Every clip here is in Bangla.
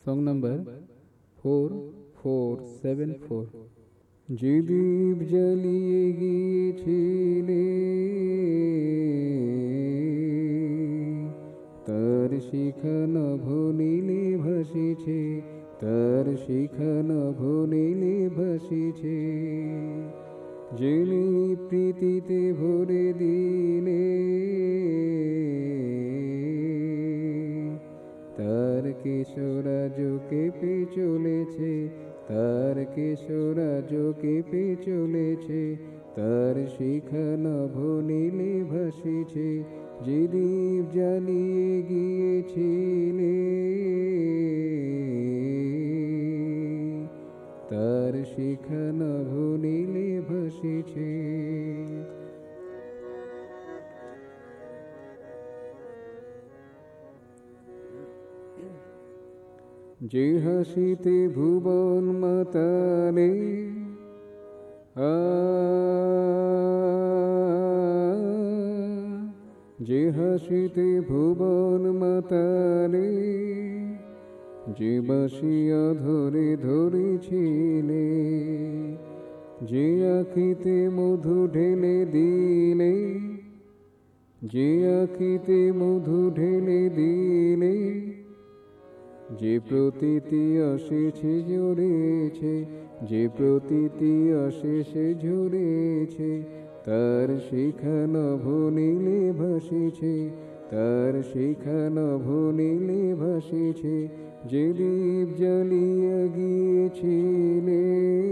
Song number 4474. যে দীপ জ্বালিয়ে গিয়েছিলে তার শিখা নভ নীলে ভাসিছে, তার শিখা নভ নীলে ভাসিছে। যিনি প্রীতিতে ভরে দিলে তার কেশরাজ কেঁপে চলেছে, তার কেশরাজ কেঁপে চলেছে। তার শিখা নভ নীলে ভাসিছে, যে দীপ জ্বালিয়ে গিয়েছিলে তার শিখা নভ নীলে ভাসিছে। যে হাসিতে ভুবন মাতালে যে হাসিতে ভুবন মাতালে, যে বাসিয়া ধরে ধরেছিলে, যে আখিতে মধু ঢেলে দিলে, যে আখিতে মধু ঢেলে দিলে। যে প্রতীতি অশেষে ঝরেছে, যে প্রতীতি অশেষে ঝরেছে। তার শিখা নভ নীলে ভাসিছে, তার শিখা নভ নীলে ভাসিছে। যে দীপ জ্বালিয়ে গিয়েছিলে,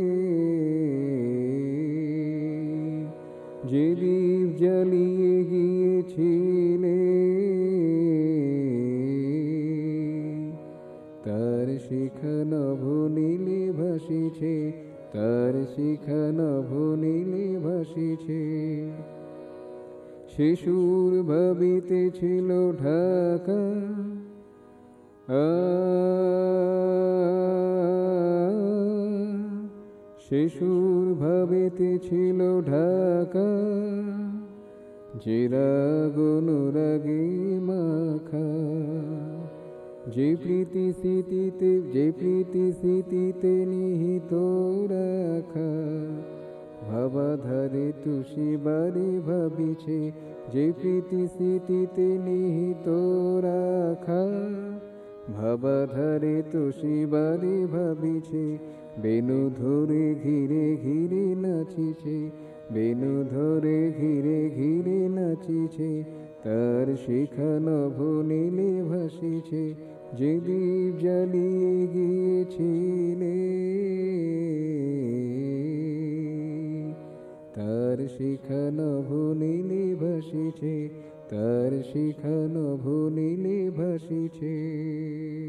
যে দীপ জ্বালিয়ে গিয়েছিলে তার শিখা নভ নীলে ভাসিছে, তার শিখা নভ নীলে ভাসিছে। শিশুর ভাবিতেছিল ঢাকা শিশুর ভাবিতেছিল ঢাকা, যে রাগ অনুরাগে মাখা। যে প্রীতি স্মৃতিতে, যে প্রীতি স্মৃতিতে নিহিত রাখা। ভাবাধারে তুষি বারে ভাবিছে, যে প্রীতি স্মৃতিতে নিহিত রাখা। ভাবাধারে তুষি বারে ভাবিছে, বেনু ধরে ঘিরে ঘিরে নাচিছে, বেনু ধরে ঘিরে ঘিরে নাচিছে। তার শিখা নভ নীলে ভাসিছে, যে দীপ জ্বালিয়ে গিয়েছিলে তার শিখা নভ নীলে ভাসিছে, তার শিখা নভ নীলে ভাসিছে।